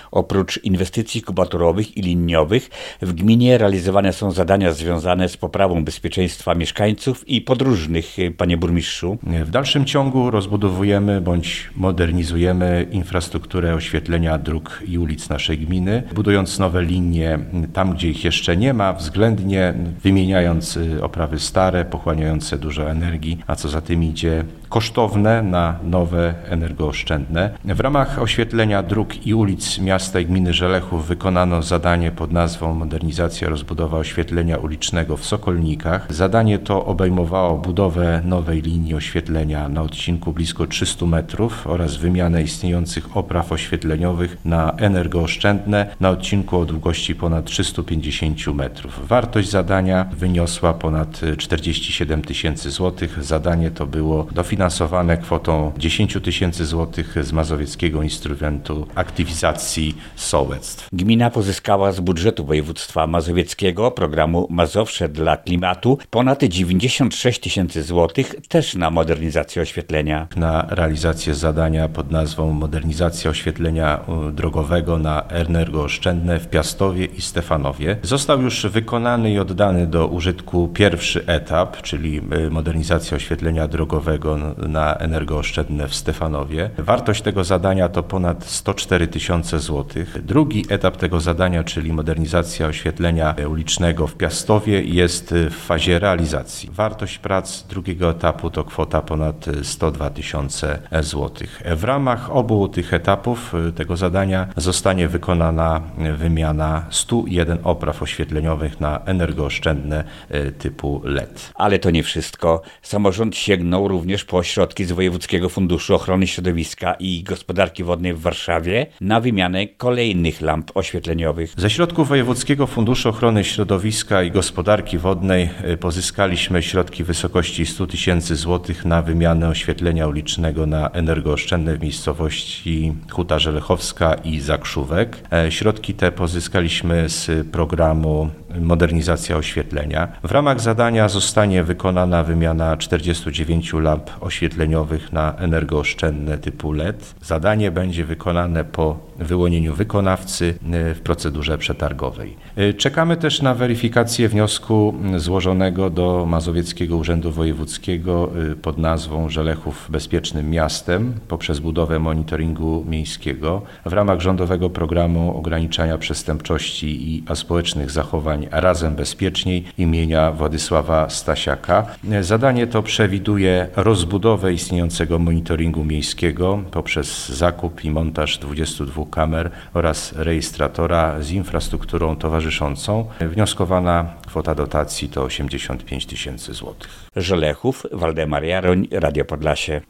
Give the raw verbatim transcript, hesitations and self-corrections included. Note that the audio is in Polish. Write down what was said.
Oprócz inwestycji kubaturowych i liniowych w gminie realizowane są zadania związane z poprawą bezpieczeństwa mieszkańców i podróżnych, panie burmistrzu. W dalszym ciągu rozbudowujemy bądź modernizujemy infrastrukturę oświetlenia dróg i ulic naszej gminy, budując nowe linie tam, gdzie ich jeszcze nie ma, względnie wymieniając oprawy stare, pochłaniające dużo energii, a co za tym idzie kosztowne na nowe, energooszczędne. W ramach oświetlenia dróg i ulic miasta i gminy Żelechów wykonano zadanie pod nazwą Modernizacja, rozbudowa oświetlenia ulicznego w Sokolnikach. Zadanie to obejmowało budowę nowej linii oświetlenia na odcinku blisko trzysta metrów oraz wymianę istniejących opraw oświetleniowych na energooszczędne na odcinku o długości ponad trzysta pięćdziesiąt metrów. Wartość zadania wyniosła ponad czterdzieści siedem tysięcy złotych. Zadanie to było dofinansowane kwotą dziesięć tysięcy złotych z Mazowieckiego Instrumentu Aktywizacji Sołectw. Gmina pozyskała z budżetu województwa mazowieckiego programu Mazowsze dla klimatu ponad dziewięćdziesiąt sześć tysięcy złotych też na modernizację oświetlenia. Na realizację zadania pod nazwą Modernizacja oświetlenia drogowego na energooszczędne w Piastowie i Stefanowie został już wykonany i oddany do użytku pierwszy etap, czyli modernizacja oświetlenia drogowego na energooszczędne w Stefanowie. Wartość tego zadania to ponad sto cztery tysiące złotych. Drugi etap tego zadania, czyli modernizacja oświetlenia ulicznego w Piastowie, jest w fazie realizacji. Wartość prac drugiego etapu to kwota ponad sto dwa tysiące złotych. W ramach obu tych etapów tego zadania zostanie wykonana wymiana stu jeden opraw oświetleniowych na energooszczędne typu L E D. Ale to nie wszystko. Samorząd sięgnął również po środki z Wojewódzkiego Funduszu Ochrony Środowiska i Gospodarki Wodnej w Warszawie na wymianę kolejnych lamp oświetleniowych. Ze środków Wojewódzkiego Funduszu Ochrony Środowiska i Gospodarki Wodnej pozyskaliśmy środki w wysokości stu tysięcy złotych na wymianę oświetlenia ulicznego na energooszczędne w miejscowości Huta Żelechowska i Zakrzówek. Środki te pozyskaliśmy z programu Modernizacja oświetlenia. W ramach zadania zostanie wykonana wymiana czterdziestu dziewięciu lamp oświetleniowych na energooszczędne typu L E D. Zadanie będzie wykonane po wyłonieniu wykonawcy w procedurze przetargowej. Czekamy też na weryfikację wniosku złożonego do Mazowieckiego Urzędu Wojewódzkiego pod nazwą Żelechów Bezpiecznym Miastem poprzez budowę monitoringu miejskiego w ramach rządowego programu ograniczania przestępczości i aspołecznych zachowań Razem Bezpieczniej imienia Władysława Stasiaka. Zadanie to przewiduje rozbudowę istniejącego monitoringu miejskiego poprzez zakup i montaż dwudziestu dwóch kamer oraz rejestratora z infrastrukturą towarzyszącą. Wnioskowana kwota dotacji to osiemdziesiąt pięć tysięcy złotych. Żelechów, Waldemar Jaroń, Radio Podlasie.